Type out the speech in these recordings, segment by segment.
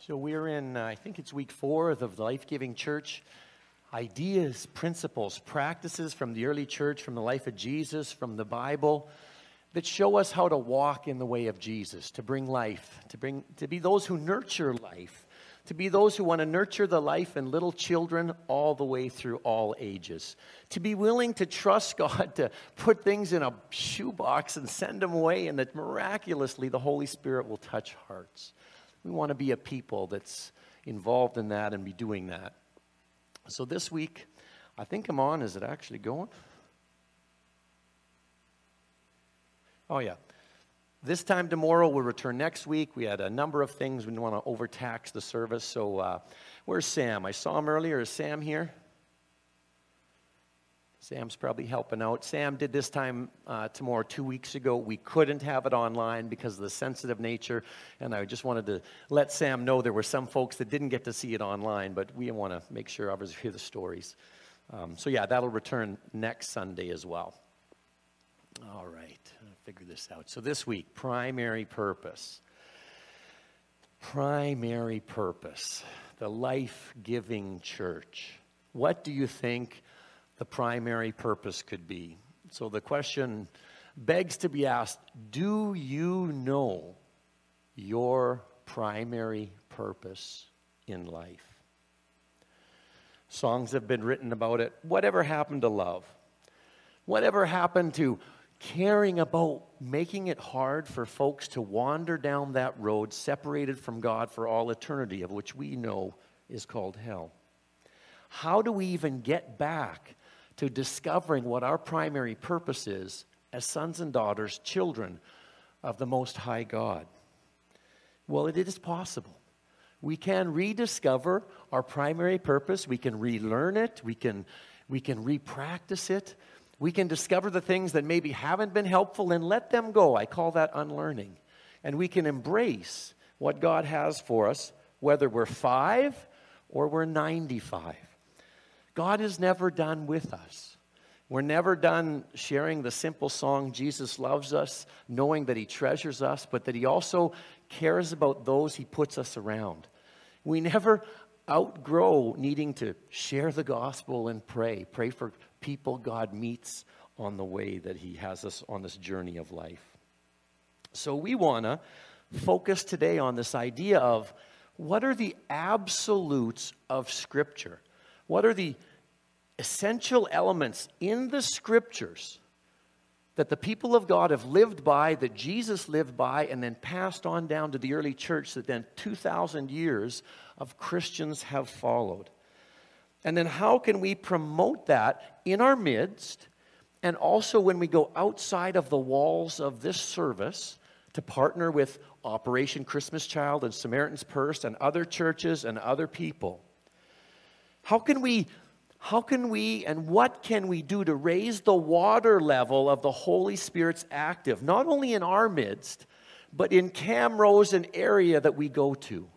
So we're in, I think it's week 4 of the Life-Giving Church. Ideas, principles, practices from the early church, from the life of Jesus, from the Bible, that show us how to walk in the way of Jesus, to bring life, to be those who nurture life, to be those who want to nurture the life in little children all the way through all ages, to be willing to trust God to put things in a shoebox and send them away, and that miraculously the Holy Spirit will touch hearts. We want to be a people that's involved in that and be doing that. So this week, I think I'm on. Is it actually going? Oh, yeah. This time tomorrow, we'll return next week. We had a number of things. We didn't want to overtax the service. So where's Sam? I saw him earlier. Is Sam here? Sam's probably helping out. Sam did this time tomorrow 2 weeks ago. We couldn't have it online because of the sensitive nature, and I just wanted to let Sam know there were some folks that didn't get to see it online, but we want to make sure others hear the stories. So yeah, that'll return next Sunday as well. All right, I'll figure this out. So this week, primary purpose. Primary purpose, the life-giving church. What do you think the primary purpose could be? So the question begs to be asked, do you know your primary purpose in life? Songs have been written about it. Whatever happened to love? Whatever happened to caring about making it hard for folks to wander down that road separated from God for all eternity, of which we know is called hell? How do we even get back to discovering what our primary purpose is as sons and daughters, children of the Most High God? Well, it is possible. We can rediscover our primary purpose. We can relearn it. We can re-practice it. We can discover the things that maybe haven't been helpful and let them go. I call that unlearning. And we can embrace what God has for us, whether we're 5 or we're 95. God is never done with us. We're never done sharing the simple song, Jesus loves us, knowing that He treasures us, but that He also cares about those He puts us around. We never outgrow needing to share the gospel and pray for people God meets on the way that He has us on this journey of life. So we want to focus today on this idea of what are the absolutes of Scripture? What are the essential elements in the Scriptures that the people of God have lived by, that Jesus lived by, and then passed on down to the early church that then 2,000 years of Christians have followed? And then how can we promote that in our midst, and also when we go outside of the walls of this service to partner with Operation Christmas Child and Samaritan's Purse and other churches and other people? How can we and what can we do to raise the water level of the Holy Spirit's active, not only in our midst, but in Camrose and area that we go to?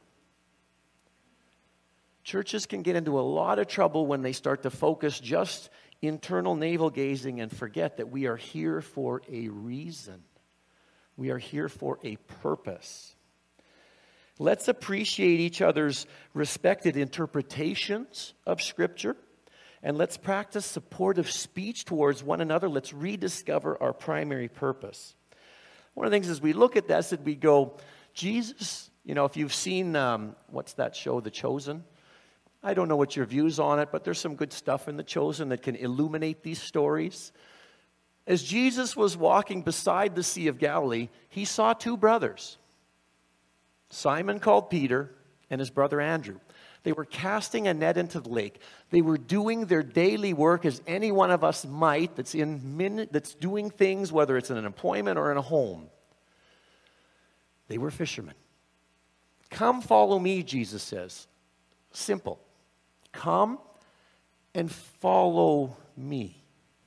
Churches can get into a lot of trouble when they start to focus just internal navel-gazing and forget that we are here for a reason. We are here for a purpose. Let's appreciate each other's respected interpretations of Scripture, and let's practice supportive speech towards one another. Let's rediscover our primary purpose. One of the things as we look at this, that we go, Jesus, if you've seen, what's that show, The Chosen? I don't know what your views on it, but there's some good stuff in The Chosen that can illuminate these stories. As Jesus was walking beside the Sea of Galilee, He saw 2 brothers, Simon called Peter and his brother Andrew. They were casting a net into the lake. They were doing their daily work as any one of us might that's doing things, whether it's in an employment or in a home. They were fishermen. Come follow me, Jesus says. Simple. Come and follow me.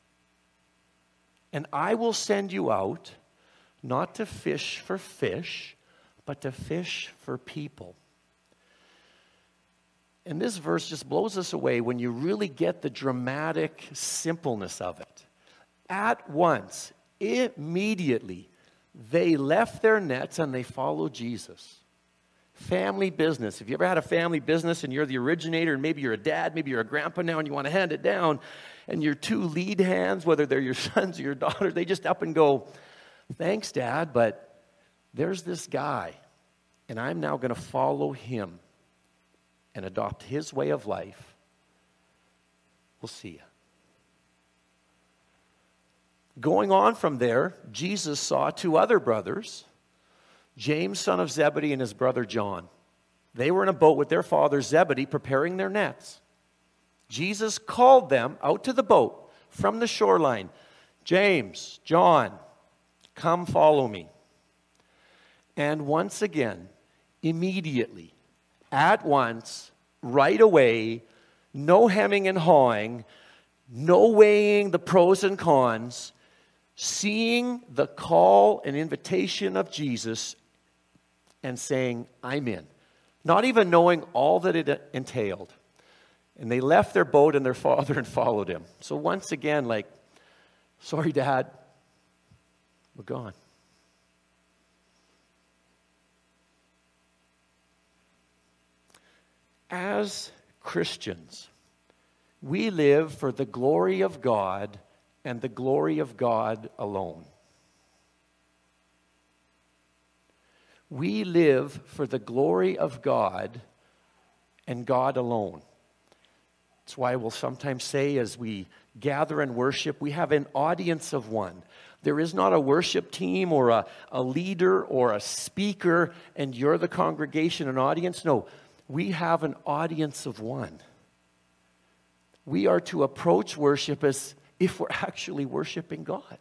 And I will send you out not to fish for fish, but to fish for people. And this verse just blows us away when you really get the dramatic simpleness of it. At once, immediately, they left their nets and they followed Jesus. Family business. If you ever had a family business and you're the originator, and maybe you're a dad, maybe you're a grandpa now, and you want to hand it down, and your two lead hands, whether they're your sons or your daughters, they just up and go, thanks, Dad, but there's this guy, and I'm now going to follow him and adopt his way of life. We'll see you. Going on from there, Jesus saw two other brothers, James, son of Zebedee, and his brother John. They were in a boat with their father Zebedee preparing their nets. Jesus called them out to the boat from the shoreline. James, John, come follow me. And once again, immediately, at once, right away, no hemming and hawing, no weighing the pros and cons, seeing the call and invitation of Jesus and saying, I'm in. Not even knowing all that it entailed. And they left their boat and their father and followed him. So once again, like, sorry, Dad, we're gone. As Christians, we live for the glory of God and the glory of God alone. We live for the glory of God and God alone. That's why we'll sometimes say as we gather and worship, we have an audience of one. There is not a worship team or a leader or a speaker and you're the congregation and audience. No, we have an audience of one. We are to approach worship as if we're actually worshiping God.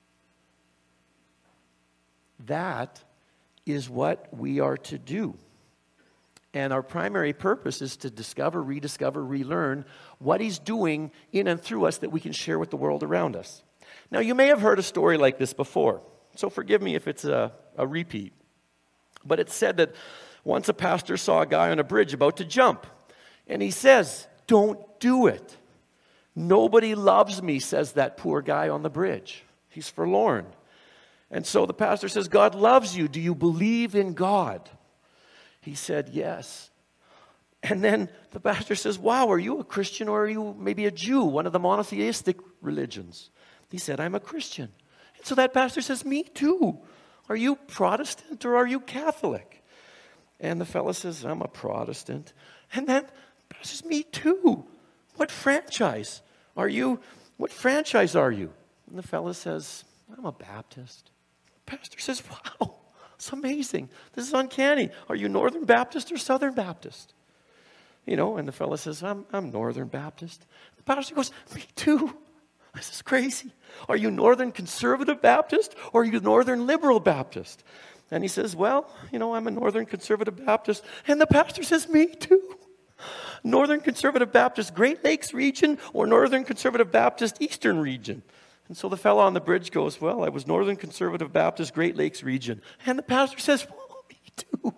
That is what we are to do. And our primary purpose is to discover, rediscover, relearn what He's doing in and through us that we can share with the world around us. Now, you may have heard a story like this before, so forgive me if it's a repeat. But it's said that once a pastor saw a guy on a bridge about to jump, and he says, "Don't do it. Nobody loves me," says that poor guy on the bridge. He's forlorn. And so the pastor says, "God loves you. Do you believe in God?" He said, "Yes." And then the pastor says, "Wow, are you a Christian or are you maybe a Jew, one of the monotheistic religions?" He said, "I'm a Christian." And so that pastor says, "Me too. Are you Protestant or are you Catholic?" And the fellow says, "I'm a Protestant." And then the pastor says, "Me too. What franchise are you? What franchise are you?" And the fellow says, "I'm a Baptist." The pastor says, "Wow, it's amazing. This is uncanny. Are you Northern Baptist or Southern Baptist?" You know, and the fellow says, I'm Northern Baptist. The pastor goes, "Me too. This is crazy. Are you Northern Conservative Baptist or are you Northern Liberal Baptist?" And he says, "Well, you know, I'm a Northern Conservative Baptist." And the pastor says, "Me too. Northern Conservative Baptist Great Lakes region or Northern Conservative Baptist Eastern region?" And so the fellow on the bridge goes, "Well, I was Northern Conservative Baptist Great Lakes region." And the pastor says, "Well, me too."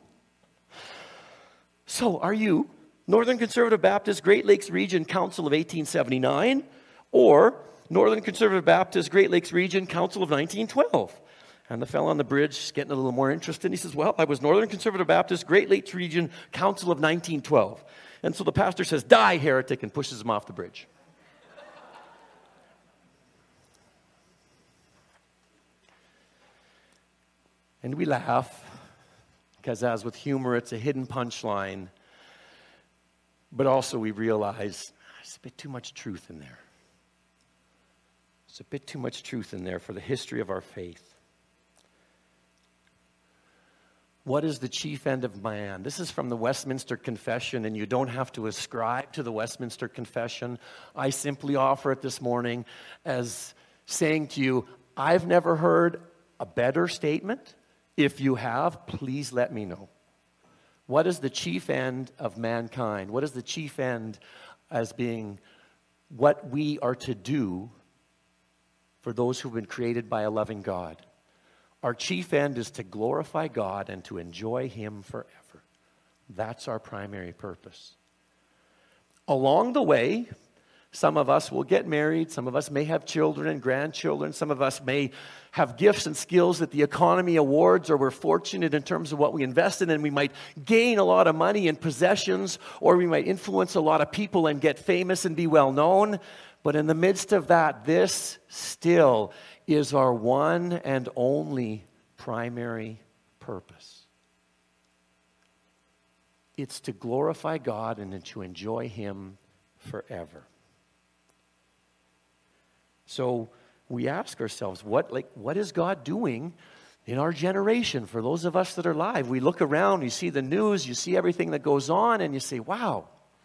So are you Northern Conservative Baptist Great Lakes Region Council of 1879 or Northern Conservative Baptist Great Lakes Region Council of 1912? And the fellow on the bridge is getting a little more interested. He says, "Well, I was Northern Conservative Baptist Great Lakes Region Council of 1912. And so the pastor says, "Die, heretic," and pushes him off the bridge. And we laugh, because as with humor, it's a hidden punchline. But also we realize there's a bit too much truth in there. There's a bit too much truth in there for the history of our faith. What is the chief end of man? This is from the Westminster Confession, and you don't have to ascribe to the Westminster Confession. I simply offer it this morning as saying to you, I've never heard a better statement. If you have, please let me know. What is the chief end of mankind? What is the chief end as being what we are to do for those who've been created by a loving God? Our chief end is to glorify God and to enjoy Him forever. That's our primary purpose. Along the way, Some of us will get married. Some of us may have children and grandchildren. Some of us may have gifts and skills that the economy awards, or we're fortunate in terms of what we invest in, and we might gain a lot of money in possessions, or we might influence a lot of people and get famous and be well known. But in the midst of that, this still is our one and only primary purpose. It's to glorify God and to enjoy Him forever. So we ask ourselves, what is God doing in our generation? For those of us that are alive, we look around, you see the news, you see everything that goes on, and you say, wow,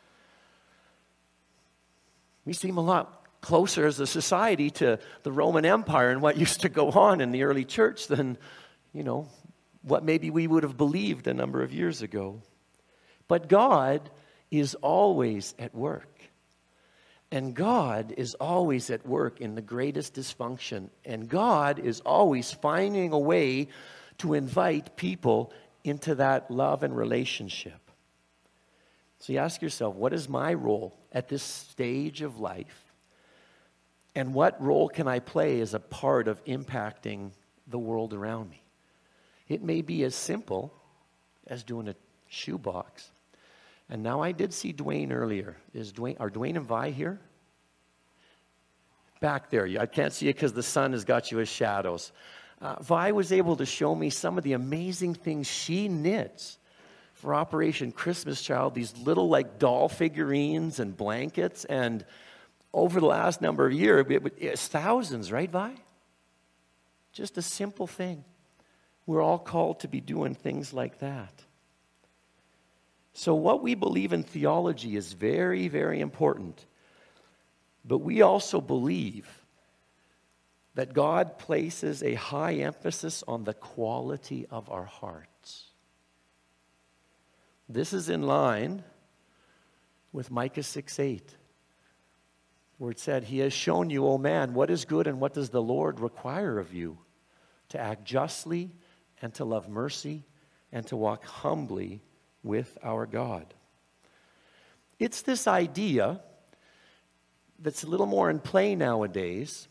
we seem a lot closer as a society to the Roman Empire and what used to go on in the early church than, what maybe we would have believed a number of years ago. But God is always at work. And God is always at work in the greatest dysfunction. And God is always finding a way to invite people into that love and relationship. So you ask yourself, what is my role at this stage of life? And what role can I play as a part of impacting the world around me? It may be as simple as doing a shoebox. And now I did see Dwayne earlier. Are Dwayne and Vi here? Back there. I can't see it because the sun has got you as shadows. Vi was able to show me some of the amazing things she knits for Operation Christmas Child. These little doll figurines and blankets. And over the last number of years, it's thousands, right, Vi? Just a simple thing. We're all called to be doing things like that. So what we believe in theology is very, very important. But we also believe that God places a high emphasis on the quality of our hearts. This is in line with Micah 6:8, where it said, He has shown you, O man, what is good and what does the Lord require of you? To act justly and to love mercy and to walk humbly with our God. It's this idea that's a little more in play nowadays.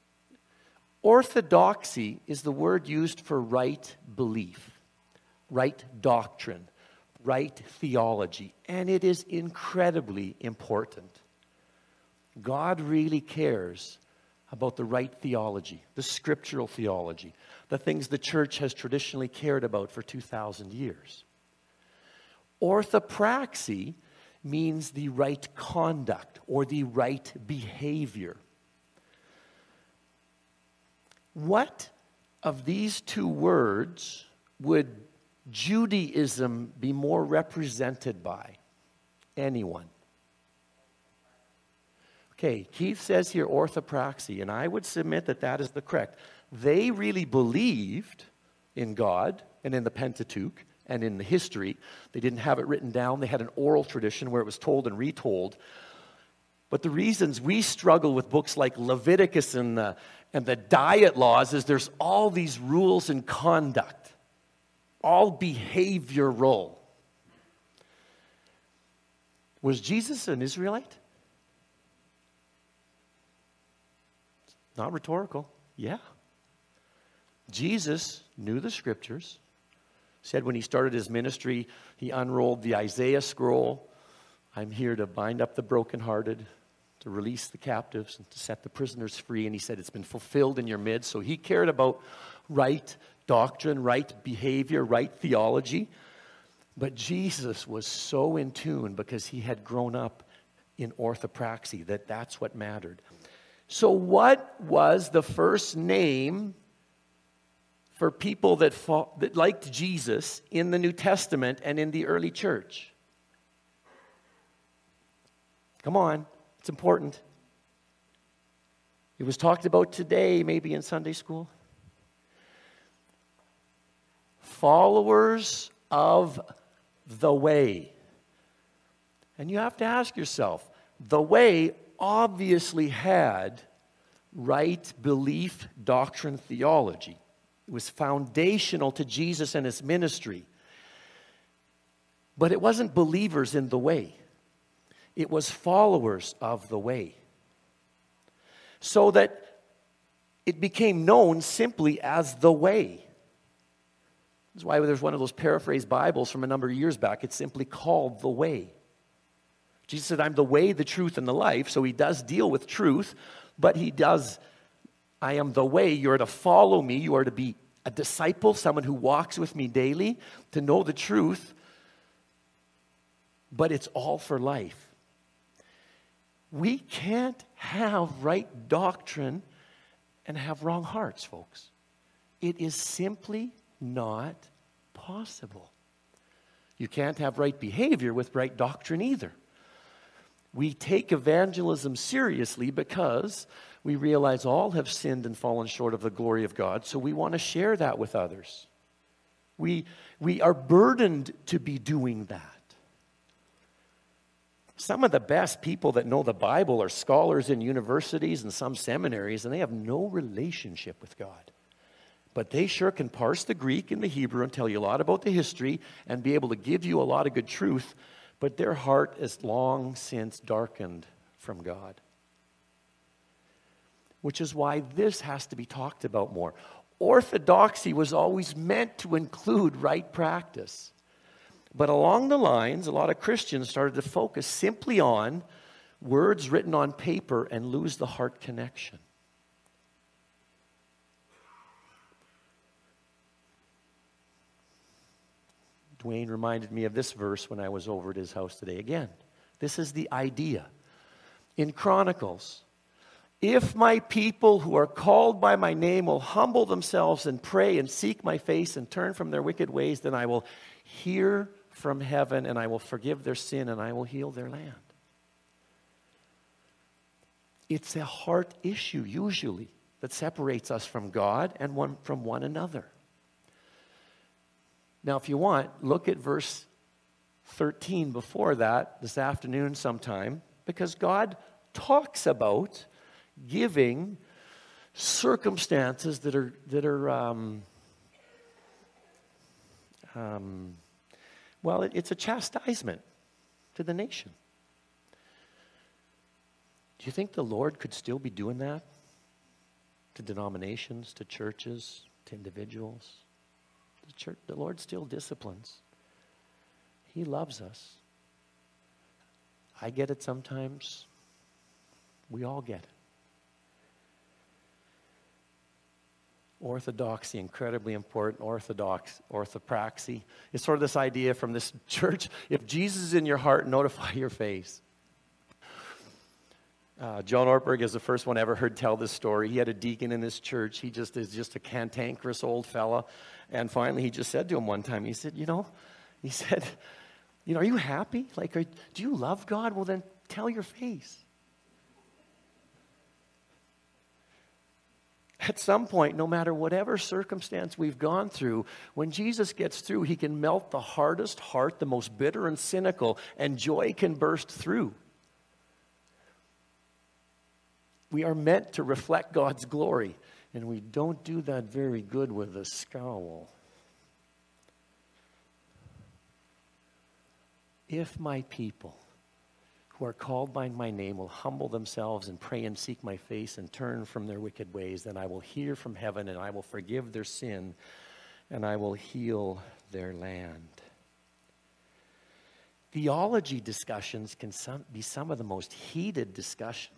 Orthodoxy is the word used for right belief, right doctrine, right theology, and it is incredibly important. God really cares about the right theology, the scriptural theology, the things the church has traditionally cared about for 2,000 years. Orthopraxy means the right conduct or the right behavior. What of these two words would Judaism be more represented by? Anyone? Okay, Keith says here orthopraxy, and I would submit that that is the correct. They really believed in God and in the Pentateuch and in the history. They didn't have it written down. They had an oral tradition where it was told and retold. But the reasons we struggle with books like Leviticus and the diet laws is there's all these rules and conduct, all behavioral. Was Jesus an Israelite? Not rhetorical. Yeah. Jesus knew the scriptures. Said when he started his ministry, he unrolled the Isaiah scroll. I'm here to bind up the brokenhearted, to release the captives, and to set the prisoners free. And he said, it's been fulfilled in your midst. So he cared about right doctrine, right behavior, right theology. But Jesus was so in tune because he had grown up in orthopraxy that that's what mattered. So what was the first name for people that liked Jesus in the New Testament and in the early church? Come on, it's important. It was talked about today, maybe in Sunday school. Followers of the way. And you have to ask yourself, the way obviously had right belief, doctrine, theology. It was foundational to Jesus and his ministry. But it wasn't believers in the way. It was followers of the way. so that it became known simply as the way. That's why there's one of those paraphrased Bibles from a number of years back. It's simply called the way. Jesus said, I'm the way, the truth, and the life. So he does deal with truth, but I am the way. You are to follow me. You are to be a disciple, someone who walks with me daily, to know the truth. But it's all for life. We can't have right doctrine and have wrong hearts, folks. It is simply not possible. You can't have right behavior with right doctrine either. We take evangelism seriously because we realize all have sinned and fallen short of the glory of God, so we want to share that with others. We are burdened to be doing that. Some of the best people that know the Bible are scholars in universities and some seminaries, and they have no relationship with God. But they sure can parse the Greek and the Hebrew and tell you a lot about the history and be able to give you a lot of good truth, but their heart is long since darkened from God. Which is why this has to be talked about more. Orthodoxy was always meant to include right practice. But along the lines, a lot of Christians started to focus simply on words written on paper and lose the heart connection. Dwayne reminded me of this verse when I was over at his house today again. This is the idea. In Chronicles, if my people who are called by my name will humble themselves and pray and seek my face and turn from their wicked ways, then I will hear from heaven and I will forgive their sin and I will heal their land. It's a heart issue usually that separates us from God and from one another. Now, if you want, look at verse 13 before that this afternoon sometime, because God talks about giving circumstances that are it's a chastisement to the nation. Do you think the Lord could still be doing that to denominations, to churches, to individuals? The Lord still disciplines. He loves us. I get it sometimes. We all get it. Orthodoxy, incredibly important. Orthopraxy. It's sort of this idea from this church. If Jesus is in your heart, notify your face. John Ortberg is the first one I ever heard tell this story. He had a deacon in his church. He is just a cantankerous old fella. And finally, he just said to him one time, he said, are you happy? Do you love God? Well, then tell your face. At some point, no matter whatever circumstance we've gone through, when Jesus gets through, he can melt the hardest heart, the most bitter and cynical, and joy can burst through. We are meant to reflect God's glory, and we don't do that very good with a scowl. If my people who are called by my name will humble themselves and pray and seek my face and turn from their wicked ways, then I will hear from heaven and I will forgive their sin and I will heal their land. Theology discussions can be some of the most heated discussions.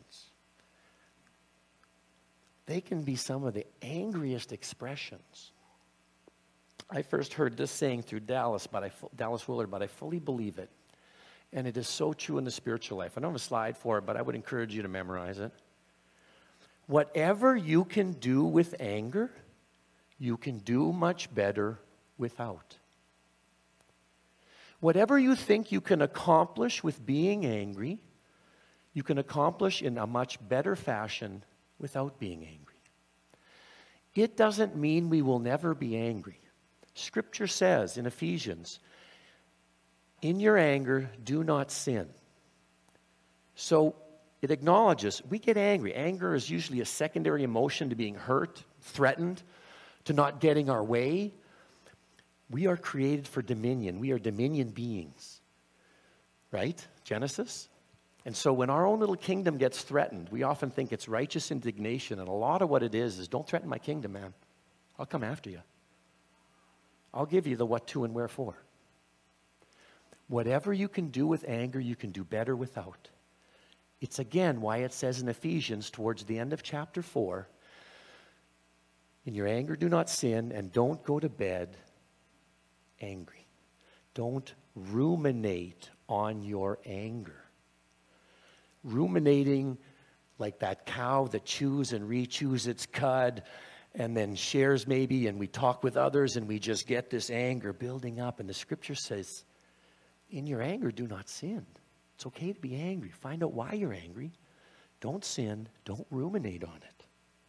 They can be some of the angriest expressions. I first heard this saying through Dallas Willard, but I fully believe it. And it is so true in the spiritual life. I don't have a slide for it, but I would encourage you to memorize it. Whatever you can do with anger, you can do much better without. Whatever you think you can accomplish with being angry, you can accomplish in a much better fashion without being angry. It doesn't mean we will never be angry. Scripture says in Ephesians, in your anger, do not sin. So it acknowledges we get angry. Anger is usually a secondary emotion to being hurt, threatened, to not getting our way. We are created for dominion. We are dominion beings. Right? Genesis? And so when our own little kingdom gets threatened, we often think it's righteous indignation. And a lot of what it is don't threaten my kingdom, man. I'll come after you. I'll give you the what to and wherefore. Whatever you can do with anger, you can do better without. It's again why it says in Ephesians towards the end of chapter 4, in your anger do not sin, and don't go to bed angry. Don't ruminate on your anger. Ruminating like that cow that chews and re-chews its cud and then shares maybe, and we talk with others and we just get this anger building up. And the scripture says, in your anger, do not sin. It's okay to be angry. Find out why you're angry. Don't sin. Don't ruminate on it.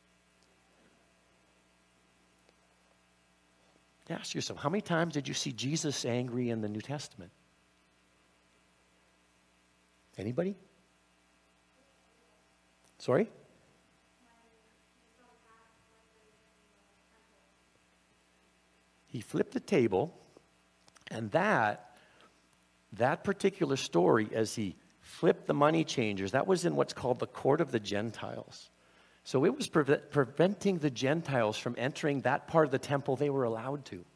Ask yourself, how many times did you see Jesus angry in the New Testament? Anybody? Sorry? He flipped a table, and that particular story, as he flipped the money changers, that was in what's called the court of the Gentiles. So it was preventing the Gentiles from entering that part of the temple they were allowed to.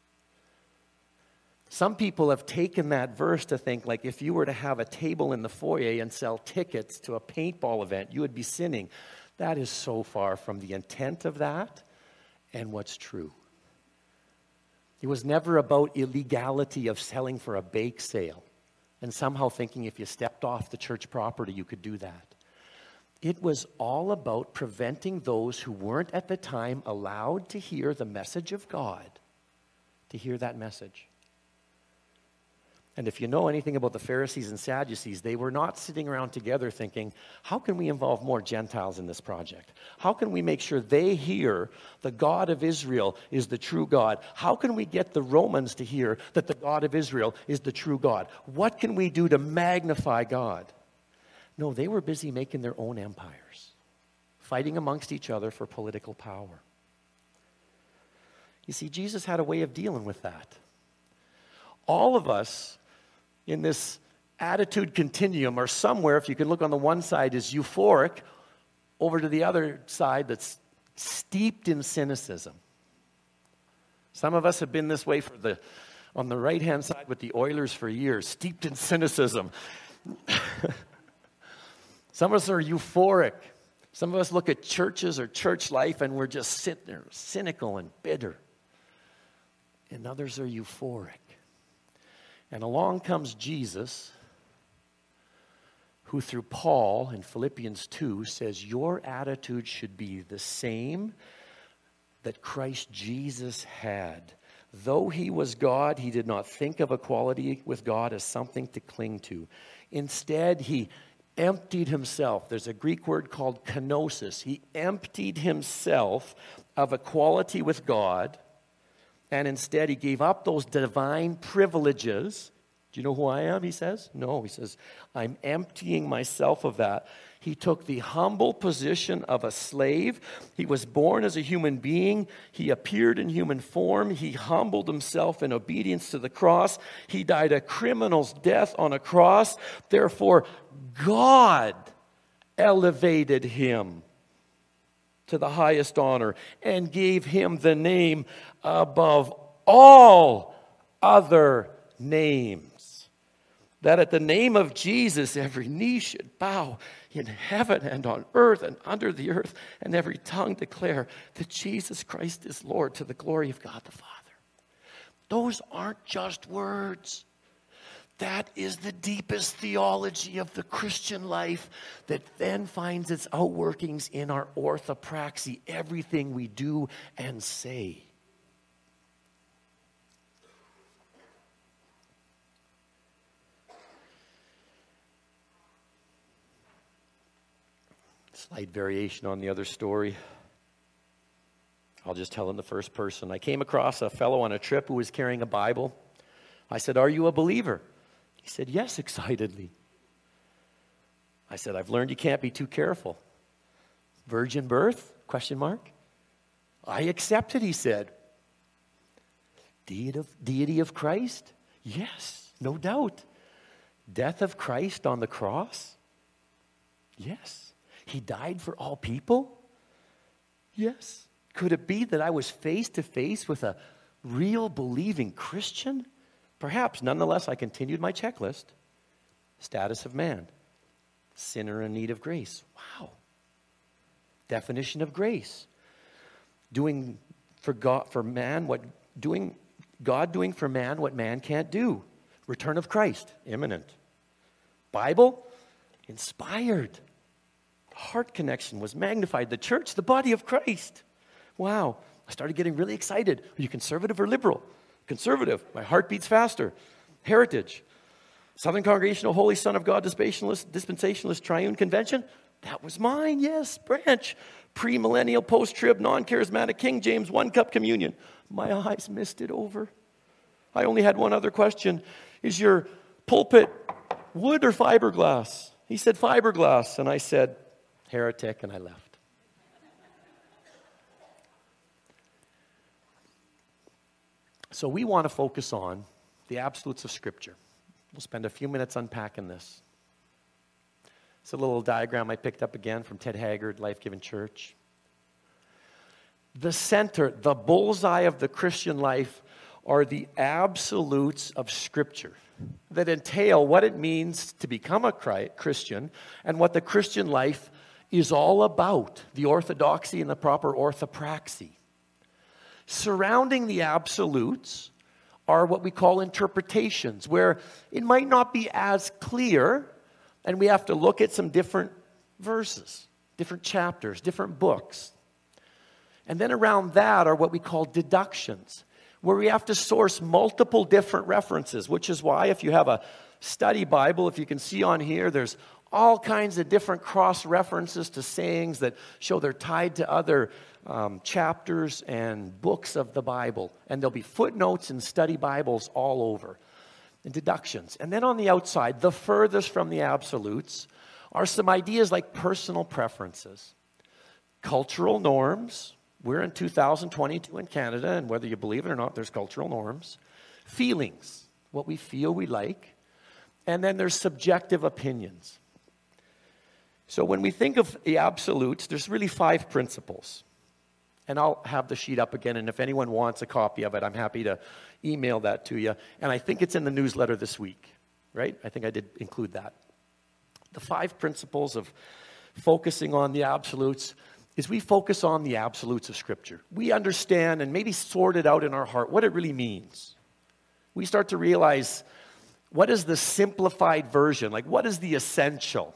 Some people have taken that verse to think like if you were to have a table in the foyer and sell tickets to a paintball event, you would be sinning. That is so far from the intent of that and what's true. It was never about illegality of selling for a bake sale and somehow thinking if you stepped off the church property, you could do that. It was all about preventing those who weren't at the time allowed to hear the message of God to hear that message. And if you know anything about the Pharisees and Sadducees, they were not sitting around together thinking, how can we involve more Gentiles in this project? How can we make sure they hear the God of Israel is the true God? How can we get the Romans to hear that the God of Israel is the true God? What can we do to magnify God? No, they were busy making their own empires, fighting amongst each other for political power. You see, Jesus had a way of dealing with that. All of us in this attitude continuum are somewhere, if you can look on the one side, is euphoric, over to the other side that's steeped in cynicism. Some of us have been this way on the right-hand side with the Oilers for years, steeped in cynicism. Some of us are euphoric. Some of us look at churches or church life and we're just sitting there cynical and bitter. And others are euphoric. And along comes Jesus, who through Paul in Philippians 2 says, your attitude should be the same that Christ Jesus had. Though he was God, he did not think of equality with God as something to cling to. Instead, he emptied himself. There's a Greek word called kenosis. He emptied himself of equality with God. And instead, he gave up those divine privileges. Do you know who I am, he says? No, he says, I'm emptying myself of that. He took the humble position of a slave. He was born as a human being. He appeared in human form. He humbled himself in obedience to the cross. He died a criminal's death on a cross. Therefore, God elevated him to the highest honor and gave him the name above all other names, that at the name of Jesus every knee should bow in heaven and on earth and under the earth, and every tongue declare that Jesus Christ is Lord, to the glory of God the Father. Those aren't just words. That is the deepest theology of the Christian life that then finds its outworkings in our orthopraxy, everything we do and say. Slight variation on the other story. I'll just tell in the first person. I came across a fellow on a trip who was carrying a Bible. I said, "Are you a believer?" He said, "Yes," excitedly. I said, "I've learned you can't be too careful." Virgin birth? Question mark. "I accept it," he said. Deity of Christ? Yes, no doubt. Death of Christ on the cross? Yes. He died for all people? Yes. Could it be that I was face to face with a real believing Christian? Perhaps. Nonetheless, I continued my checklist. Status of man. Sinner in need of grace. Wow. Definition of grace. Doing for God, for man, God doing for man what man can't do. Return of Christ. Imminent. Bible. Inspired. Heart connection was magnified. The church, the body of Christ. Wow. I started getting really excited. Are you conservative or liberal? Conservative. My heart beats faster. Heritage. Southern Congregational Holy Son of God Dispensationalist Triune Convention. That was mine, yes. Branch. Pre-millennial, post-trib, non-charismatic, King James, one-cup communion. My eyes missed it over. I only had one other question. Is your pulpit wood or fiberglass? He said fiberglass, and I said heretic, and I left. So we want to focus on the absolutes of Scripture. We'll spend a few minutes unpacking this. It's a little diagram I picked up again from Ted Haggard, Life Given Church. The center, the bullseye of the Christian life are the absolutes of Scripture that entail what it means to become a Christian and what the Christian life is all about, the orthodoxy and the proper orthopraxy. Surrounding the absolutes are what we call interpretations, where it might not be as clear, and we have to look at some different verses, different chapters, different books. And then around that are what we call deductions, where we have to source multiple different references, which is why if you have a study Bible, if you can see on here, there's all kinds of different cross-references to sayings that show they're tied to other chapters and books of the Bible. And there'll be footnotes in study Bibles all over, and deductions. And then on the outside, the furthest from the absolutes, are some ideas like personal preferences, cultural norms. We're in 2022 in Canada, and whether you believe it or not, there's cultural norms. Feelings, what we feel we like. And then there's subjective opinions. So when we think of the absolutes, there's really 5 principles. And I'll have the sheet up again, and if anyone wants a copy of it, I'm happy to email that to you. And I think it's in the newsletter this week, right? I think I did include that. The 5 principles of focusing on the absolutes is we focus on the absolutes of Scripture. We understand and maybe sort it out in our heart what it really means. We start to realize, what is the simplified version? Like, what is the essential?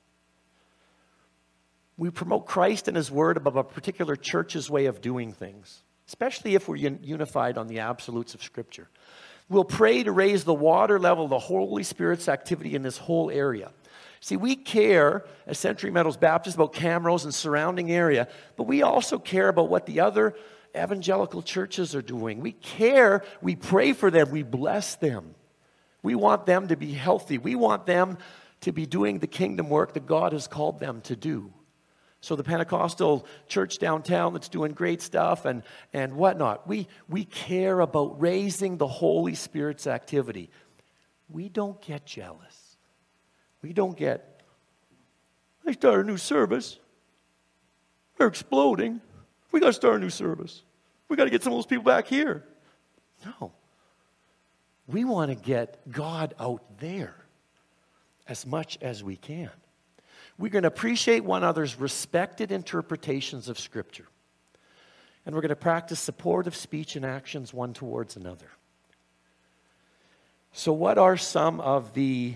We promote Christ and His Word above a particular church's way of doing things, especially if we're unified on the absolutes of Scripture. We'll pray to raise the water level of the Holy Spirit's activity in this whole area. See, we care, as Century Meadows Baptist, about Camrose and surrounding area, but we also care about what the other evangelical churches are doing. We care, we pray for them, we bless them. We want them to be healthy. We want them to be doing the kingdom work that God has called them to do. So the Pentecostal church downtown that's doing great stuff and whatnot, we care about raising the Holy Spirit's activity. We don't get jealous. We don't get, I start a new service. We're exploding. We got to start a new service. We got to get some of those people back here. No. We want to get God out there as much as we can. We're going to appreciate one another's respected interpretations of Scripture. And we're going to practice supportive speech and actions one towards another. So what are some of the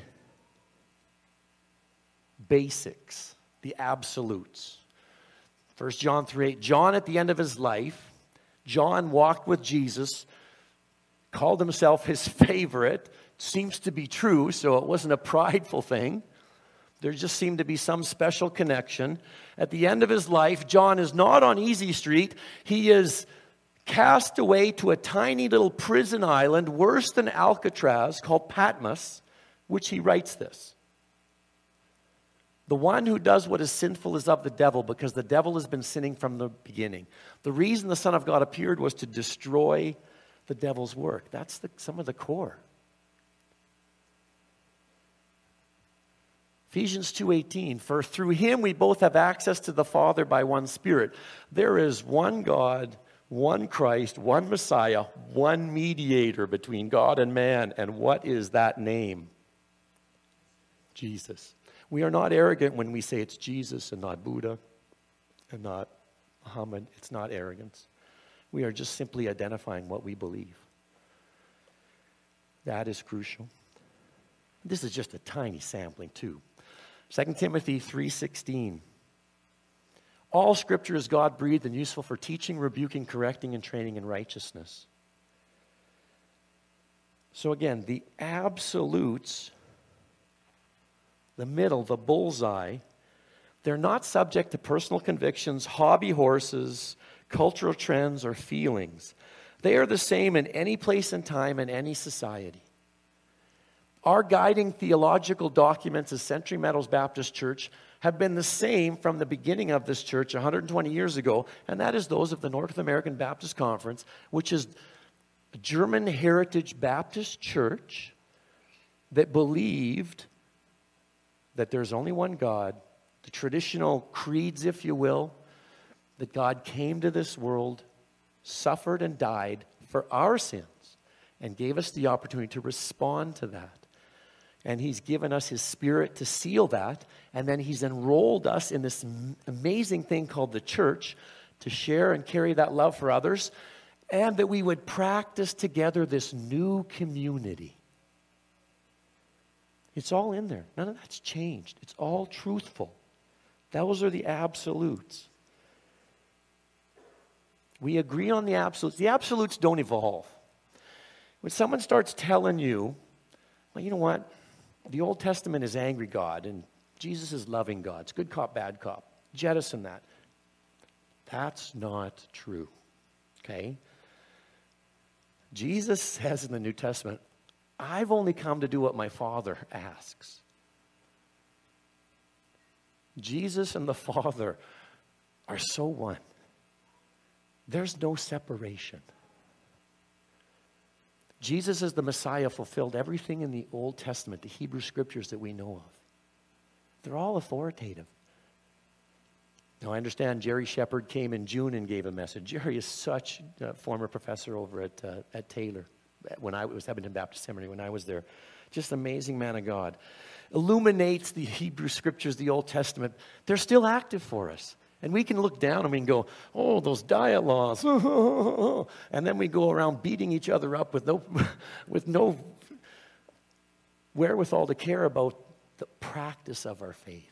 basics, the absolutes? 1 John 3:8. John, at the end of his life, John walked with Jesus, called himself his favorite. Seems to be true, so it wasn't a prideful thing. There just seemed to be some special connection. At the end of his life, John is not on Easy Street. He is cast away to a tiny little prison island, worse than Alcatraz, called Patmos, which he writes this. The one who does what is sinful is of the devil, because the devil has been sinning from the beginning. The reason the Son of God appeared was to destroy the devil's work. That's some of the core. Ephesians 2:18, for through him we both have access to the Father by one Spirit. There is one God, one Christ, one Messiah, one mediator between God and man. And what is that name? Jesus. We are not arrogant when we say it's Jesus and not Buddha and not Muhammad. It's not arrogance. We are just simply identifying what we believe. That is crucial. This is just a tiny sampling too. 2 Timothy 3:16. All Scripture is God-breathed and useful for teaching, rebuking, correcting, and training in righteousness. So again, the absolutes, the middle, the bullseye, they're not subject to personal convictions, hobby horses, cultural trends, or feelings. They are the same in any place and time in any society. Our guiding theological documents as Century Meadows Baptist Church have been the same from the beginning of this church 120 years ago, and that is those of the North American Baptist Conference, which is a German heritage Baptist church that believed that there's only one God, the traditional creeds, if you will, that God came to this world, suffered and died for our sins, and gave us the opportunity to respond to that. And he's given us his Spirit to seal that. And then he's enrolled us in this amazing thing called the church to share and carry that love for others. And that we would practice together this new community. It's all in there. None of that's changed. It's all truthful. Those are the absolutes. We agree on the absolutes. The absolutes don't evolve. When someone starts telling you, well, you know what? The Old Testament is angry God, and Jesus is loving God. It's good cop, bad cop. Jettison that. That's not true. Okay? Jesus says in the New Testament, I've only come to do what my Father asks. Jesus and the Father are so one. There's no separation. Jesus as the Messiah fulfilled everything in the Old Testament, the Hebrew Scriptures that we know of. They're all authoritative. Now, I understand Jerry Shepard came in June and gave a message. Jerry is such a former professor over at Taylor, when I was Edmonton Baptist Seminary, when I was there. Just amazing man of God. Illuminates the Hebrew Scriptures, the Old Testament. They're still active for us. And we can look down and we can go, oh, those diet laws. And then we go around beating each other up with no wherewithal to care about the practice of our faith.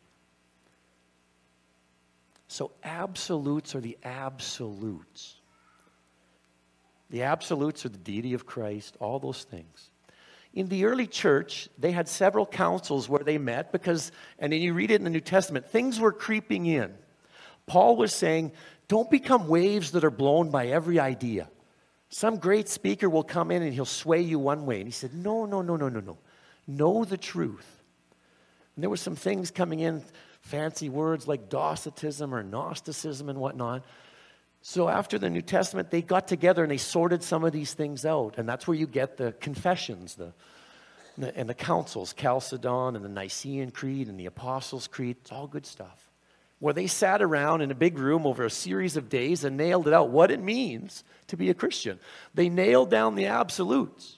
So absolutes are the absolutes. The absolutes are the deity of Christ, all those things. In the early church, they had several councils where they met because, and then you read it in the New Testament, things were creeping in. Paul was saying, don't become waves that are blown by every idea. Some great speaker will come in and he'll sway you one way. And he said, no. Know the truth. And there were some things coming in, fancy words like Docetism or Gnosticism and whatnot. So after the New Testament, they got together and they sorted some of these things out. And that's where you get the confessions, and the councils, Chalcedon and the Nicene Creed and the Apostles' Creed. It's all good stuff. Where they sat around in a big room over a series of days and nailed it out, what it means to be a Christian. They nailed down the absolutes.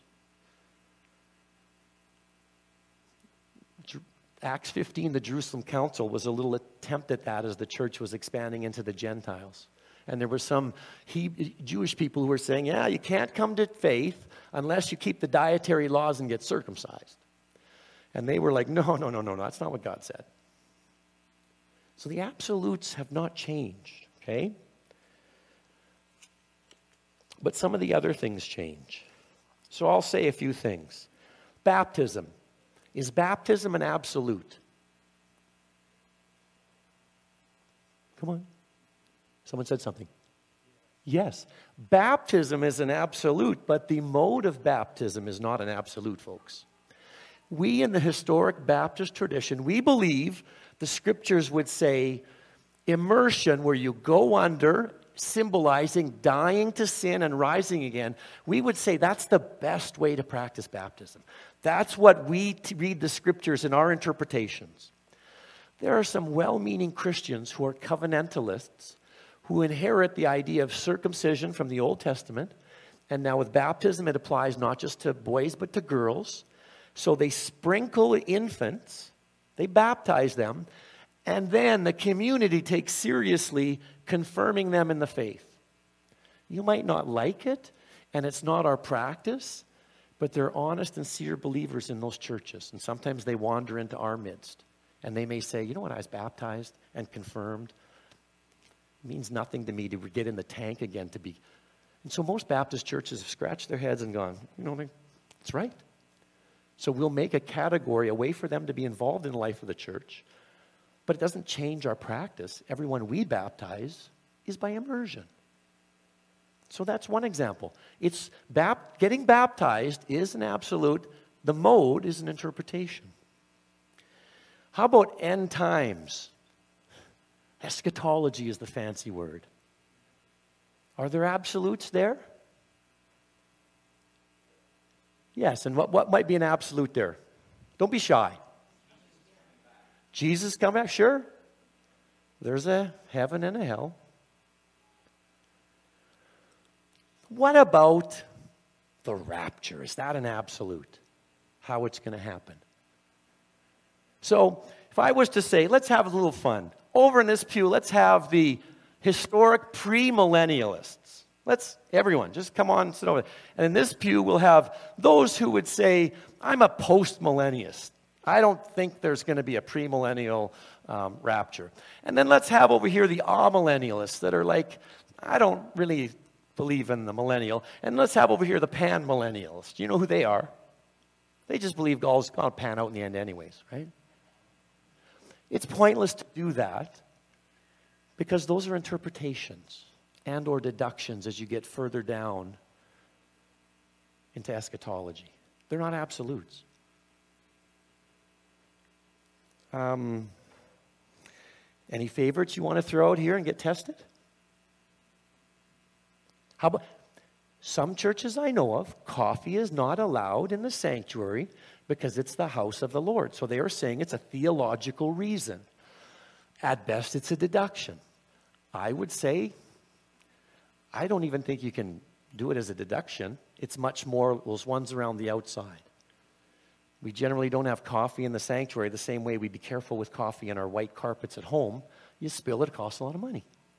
Acts 15, the Jerusalem Council, was a little attempt at that as the church was expanding into the Gentiles. And there were some Jewish people who were saying, yeah, you can't come to faith unless you keep the dietary laws and get circumcised. And they were like, no, that's not what God said. So the absolutes have not changed, okay? But some of the other things change. So I'll say a few things. Baptism. Is baptism an absolute? Come on. Someone said something. Yes. Baptism is an absolute, but the mode of baptism is not an absolute, folks. We in the historic Baptist tradition, we believe the Scriptures would say immersion, where you go under symbolizing dying to sin and rising again, we would say that's the best way to practice baptism. That's what we read the scriptures in our interpretations. There are some well-meaning Christians who are covenantalists who inherit the idea of circumcision from the Old Testament. And now with baptism, it applies not just to boys, but to girls. So they sprinkle infants, they baptize them, and then the community takes seriously confirming them in the faith. You might not like it, and it's not our practice, but they're honest and sincere believers in those churches. And sometimes they wander into our midst. And they may say, you know what, I was baptized and confirmed. It means nothing to me to get in the tank again to be. And so most Baptist churches have scratched their heads and gone, you know, that's right. So we'll make a category, a way for them to be involved in the life of the church. But it doesn't change our practice. Everyone we baptize is by immersion. So that's one example. It's getting baptized is an absolute. The mode is an interpretation. How about end times? Eschatology is the fancy word. Are there absolutes there? Yes, and what might be an absolute there? Don't be shy. Jesus come back? Sure. There's a heaven and a hell. What about the rapture? Is that an absolute? How it's going to happen? So, if I was to say, let's have a little fun. Over in this pew, let's have the historic premillennialists. Everyone, just come on, sit over there. And in this pew, we'll have those who would say, I'm a post-millennialist. I don't think there's going to be a premillennial rapture. And then let's have over here the amillennialists that are like, I don't really believe in the millennial. And let's have over here the pan-millennialists. Do you know who they are? They just believe God's going to pan out in the end anyways, right? It's pointless to do that because those are interpretations and or deductions as you get further down into eschatology. They're not absolutes. Any favorites you want to throw out here and get tested? How about some churches I know of, coffee is not allowed in the sanctuary because it's the house of the Lord. So they are saying it's a theological reason. At best, it's a deduction. I would say, I don't even think you can do it as a deduction. It's much more those ones around the outside. We generally don't have coffee in the sanctuary the same way we'd be careful with coffee in our white carpets at home. You spill it, it costs a lot of money.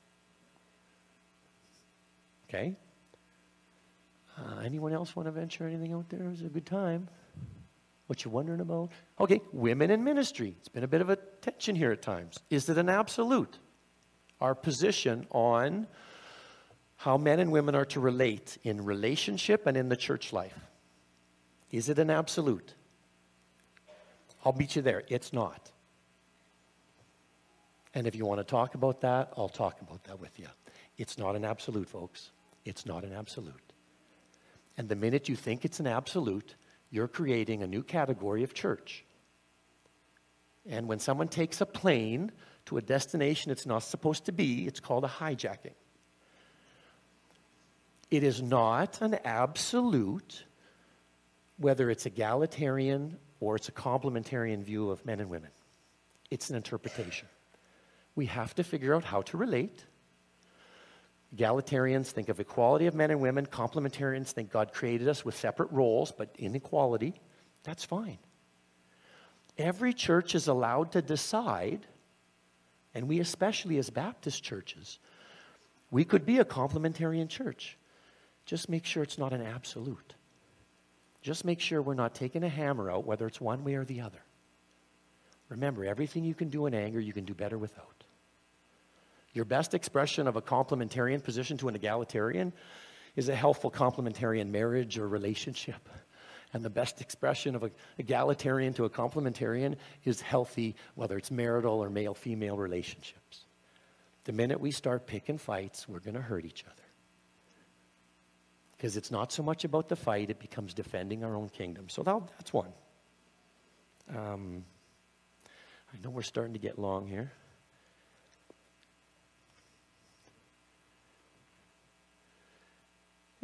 Okay? Anyone else want to venture anything out there? It was a good time. What you wondering about? Okay, women in ministry. It's been a bit of a tension here at times. Is it an absolute? Our position on how men and women are to relate in relationship and in the church life. Is it an absolute? I'll meet you there. It's not. And if you want to talk about that, I'll talk about that with you. It's not an absolute, folks. It's not an absolute. And the minute you think it's an absolute, you're creating a new category of church. And when someone takes a plane to a destination it's not supposed to be, it's called a hijacking. It is not an absolute, whether it's egalitarian or it's a complementarian view of men and women. It's an interpretation. We have to figure out how to relate. Egalitarians think of equality of men and women. Complementarians think God created us with separate roles, but inequality. That's fine. Every church is allowed to decide, and we especially as Baptist churches, we could be a complementarian church. Just make sure it's not an absolute. Just make sure we're not taking a hammer out, whether it's one way or the other. Remember, everything you can do in anger, you can do better without. Your best expression of a complementarian position to an egalitarian is a healthful complementarian marriage or relationship. And the best expression of an egalitarian to a complementarian is healthy, whether it's marital or male-female relationships. The minute we start picking fights, we're going to hurt each other. Because it's not so much about the fight, it becomes defending our own kingdom. So that's one. I know we're starting to get long here.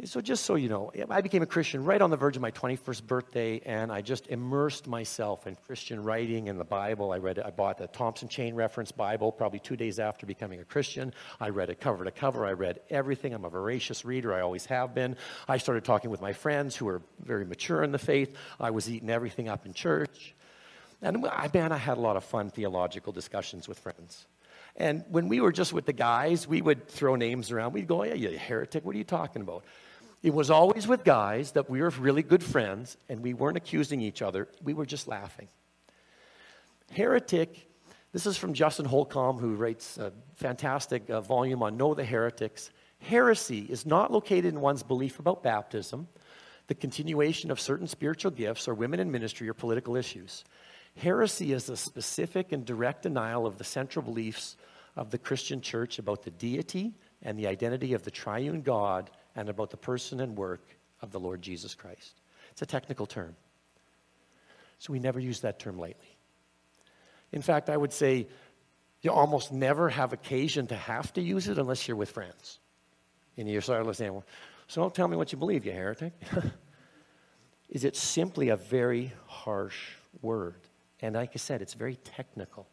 So just so you know, I became a Christian right on the verge of my 21st birthday, and I just immersed myself in Christian writing and the Bible. I bought the Thompson Chain Reference Bible probably 2 days after becoming a Christian. I read it cover to cover. I read everything. I'm a voracious reader. I always have been. I started talking with my friends who were very mature in the faith. I was eating everything up in church. And I had a lot of fun theological discussions with friends. And when we were just with the guys, we would throw names around. We'd go, yeah, you heretic, what are you talking about? It was always with guys that we were really good friends, and we weren't accusing each other. We were just laughing. Heretic, this is from Justin Holcomb, who writes a fantastic volume on Know the Heretics. Heresy is not located in one's belief about baptism, the continuation of certain spiritual gifts, or women in ministry, or political issues. Heresy is a specific and direct denial of the central beliefs of the Christian church about the deity and the identity of the triune God, and about the person and work of the Lord Jesus Christ. It's a technical term. So we never use that term lightly. In fact, I would say you almost never have occasion to have to use it unless you're with friends. And you're sort of saying, well, so don't tell me what you believe, you heretic. Is it simply a very harsh word? And like I said, it's very technical.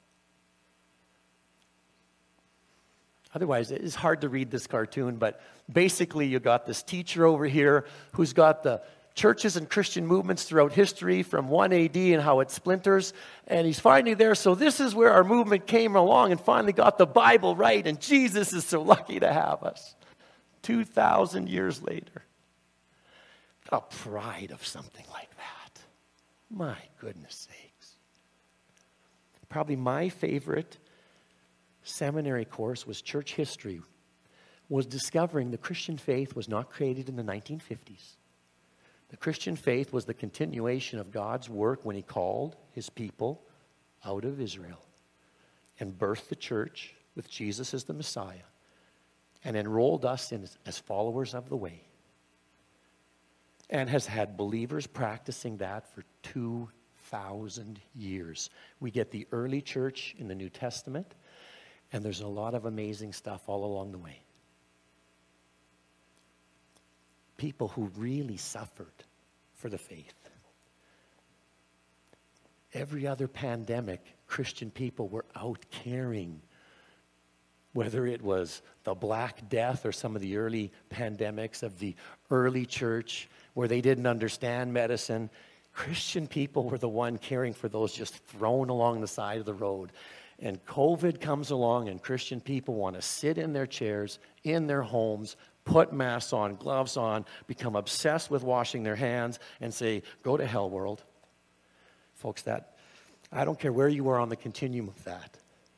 Otherwise, it's hard to read this cartoon, but basically you got this teacher over here who's got the churches and Christian movements throughout history from 1 AD and how it splinters, and he's finally there. So this is where our movement came along and finally got the Bible right, and Jesus is so lucky to have us 2,000 years later. The pride of something like that. My goodness sakes. Probably my favorite seminary course was church history, was discovering the Christian faith was not created in the 1950s. The Christian faith was the continuation of God's work when he called his people out of Israel and birthed the church with Jesus as the Messiah and enrolled us in as followers of the way, and has had believers practicing that for 2,000 years. We get the early church in the New Testament, and there's a lot of amazing stuff all along the way. People who really suffered for the faith. Every other pandemic, Christian people were out caring. Whether it was the Black Death or some of the early pandemics of the early church where they didn't understand medicine, Christian people were the one caring for those just thrown along the side of the road. And COVID comes along and Christian people want to sit in their chairs, in their homes, put masks on, gloves on, become obsessed with washing their hands and say, go to hell, world. Folks, that, I don't care where you are on the continuum of that.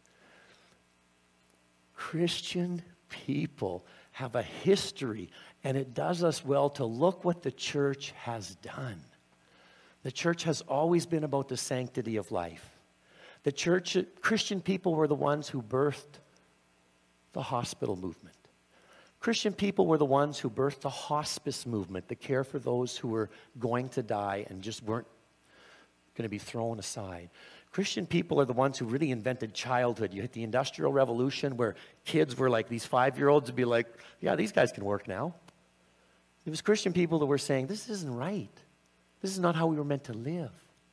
Christian people have a history, and it does us well to look what the church has done. The church has always been about the sanctity of life. The church, Christian people were the ones who birthed the hospital movement. Christian people were the ones who birthed the hospice movement, the care for those who were going to die and just weren't going to be thrown aside. Christian people are the ones who really invented childhood. You hit the Industrial Revolution where kids were like, these 5-year-olds would be like, yeah, these guys can work now. It was Christian people that were saying, this isn't right. This is not how we were meant to live.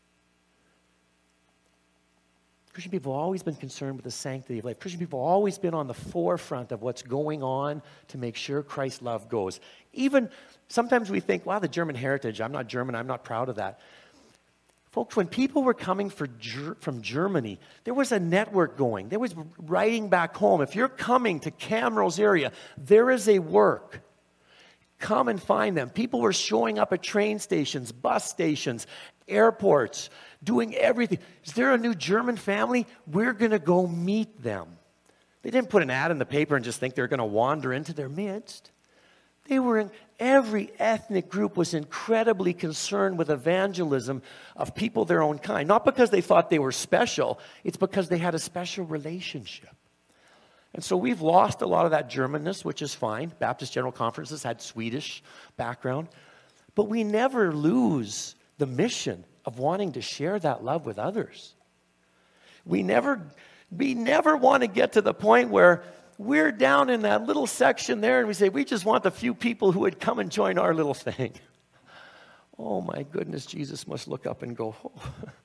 Christian people have always been concerned with the sanctity of life. Christian people have always been on the forefront of what's going on to make sure Christ's love goes. Even sometimes we think, wow, the German heritage, I'm not German, I'm not proud of that. Folks, when people were coming from Germany, there was a network going. There was writing back home. If you're coming to Camrose area, there is a work. Come and find them. People were showing up at train stations, bus stations, airports, doing everything. Is there a new German family? We're going to go meet them. They didn't put an ad in the paper and just think they're going to wander into their midst. Every ethnic group was incredibly concerned with evangelism of people their own kind. Not because they thought they were special, it's because they had a special relationship. And so we've lost a lot of that Germanness, which is fine. Baptist General Conferences had Swedish background. But we never lose the mission of wanting to share that love with others. We never want to get to the point where we're down in that little section there and we say, we just want the few people who would come and join our little thing. Oh my goodness, Jesus must look up and go, oh.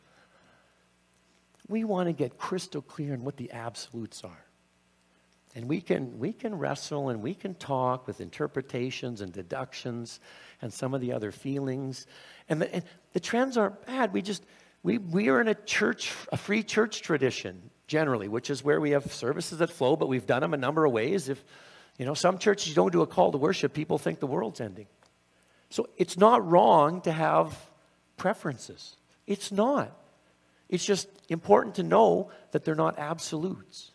We want to get crystal clear on what the absolutes are. And we can wrestle and we can talk with interpretations and deductions and some of the other feelings. And the trends aren't bad. We are in a free church tradition generally, which is where we have services that flow, but we've done them a number of ways. If, some churches don't do a call to worship, people think the world's ending. So it's not wrong to have preferences. It's not. It's just important to know that they're not absolutes.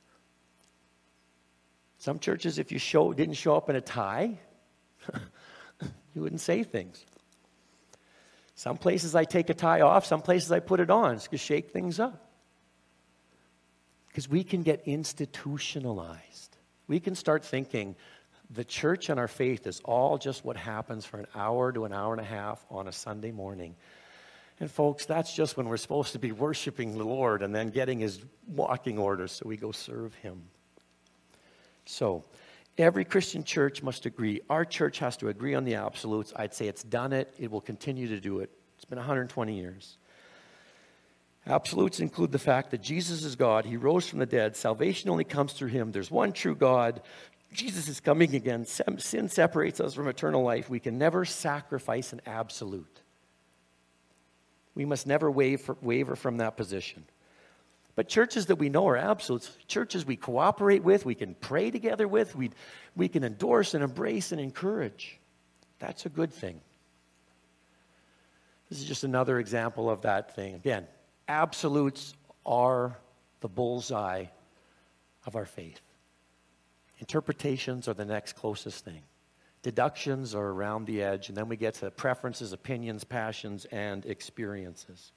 Some churches, if you didn't show up in a tie, you wouldn't say things. Some places I take a tie off, some places I put it on to shake things up. Because we can get institutionalized. We can start thinking the church and our faith is all just what happens for an hour to an hour and a half on a Sunday morning. And folks, that's just when we're supposed to be worshiping the Lord and then getting his walking orders so we go serve him. So, every Christian church must agree. Our church has to agree on the absolutes. I'd say it's done it. It will continue to do it. It's been 120 years. Absolutes include the fact that Jesus is God. He rose from the dead. Salvation only comes through him. There's one true God. Jesus is coming again. Sin separates us from eternal life. We can never sacrifice an absolute. We must never waver from that position. But churches that we know are absolutes, churches we cooperate with, we can pray together with, we can endorse and embrace and encourage. That's a good thing. This is just another example of that thing. Again, absolutes are the bullseye of our faith. Interpretations are the next closest thing. Deductions are around the edge, and then we get to preferences, opinions, passions, and experiences.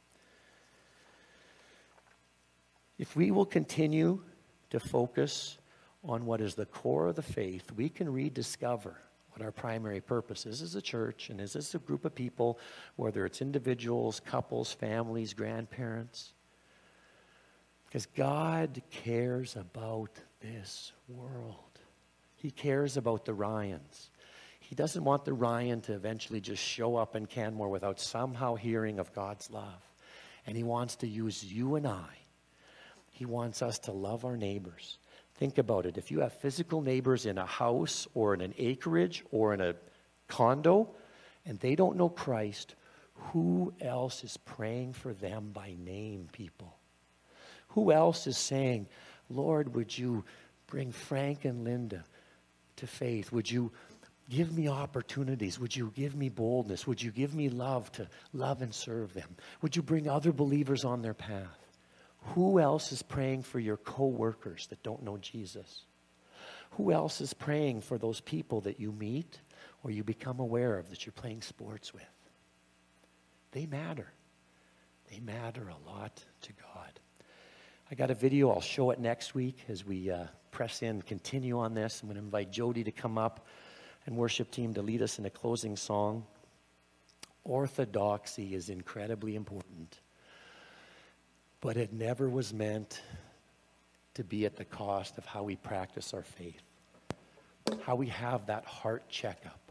If we will continue to focus on what is the core of the faith, we can rediscover what our primary purpose is as a church and as a group of people, whether it's individuals, couples, families, grandparents. Because God cares about this world. He cares about the Ryans. He doesn't want the Ryan to eventually just show up in Canmore without somehow hearing of God's love. And he wants to use you and I. He wants us to love our neighbors. Think about it. If you have physical neighbors in a house or in an acreage or in a condo and they don't know Christ, who else is praying for them by name, people? Who else is saying, Lord, would you bring Frank and Linda to faith? Would you give me opportunities? Would you give me boldness? Would you give me love to love and serve them? Would you bring other believers on their path? Who else is praying for your co-workers that don't know Jesus? Who else is praying for those people that you meet or you become aware of that you're playing sports with? They matter. They matter a lot to God. I got a video. I'll show it next week as we press in, continue on this. I'm going to invite Jody to come up and worship team to lead us in a closing song. Orthodoxy is incredibly important. But it never was meant to be at the cost of how we practice our faith, how we have that heart checkup.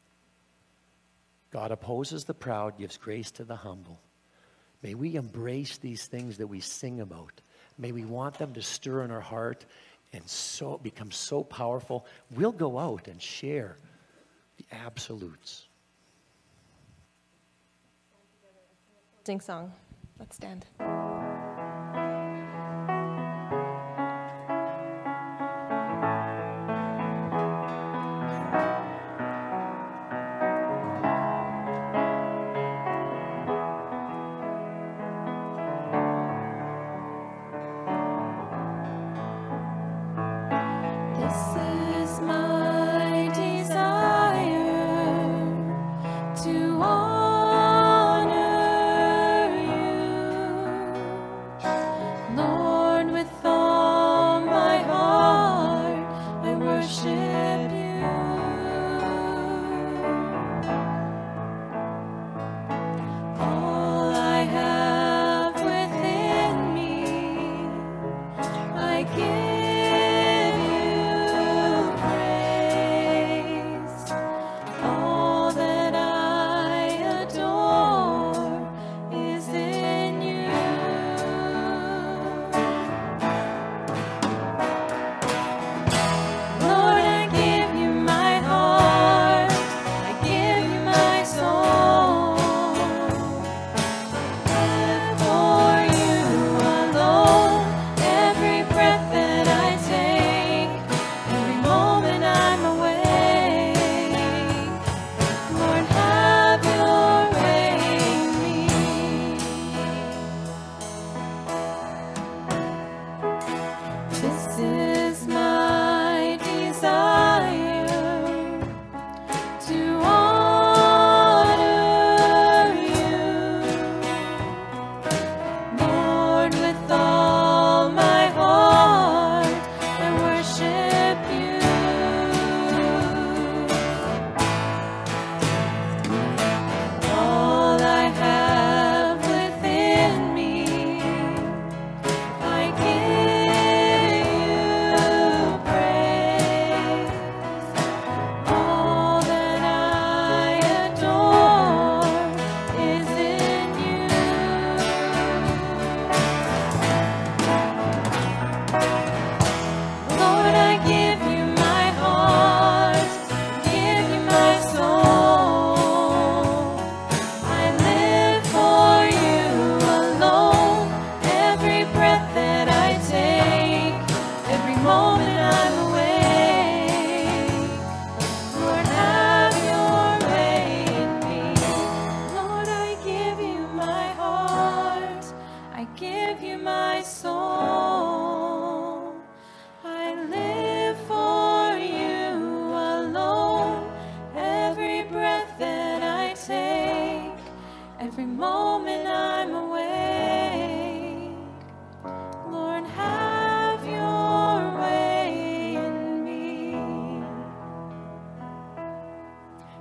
God opposes the proud, gives grace to the humble. May we embrace these things that we sing about. May we want them to stir in our heart and so become so powerful. We'll go out and share the absolutes. Sing song. Let's stand. To honor you.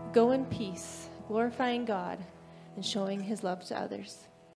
Go in peace, glorifying God and showing his love to others.